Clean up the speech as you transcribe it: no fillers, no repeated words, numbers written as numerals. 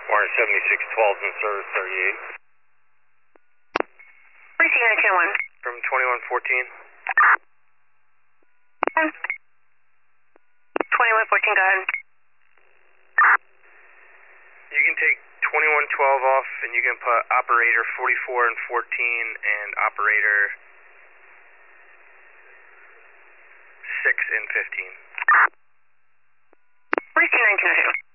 Warren 7612's in service 38. Please see Unit 101. From 2114. 2114, go ahead. You can take 2112 off and you can put operator 44 and 14 and operator 6 and 15. Please see 1902.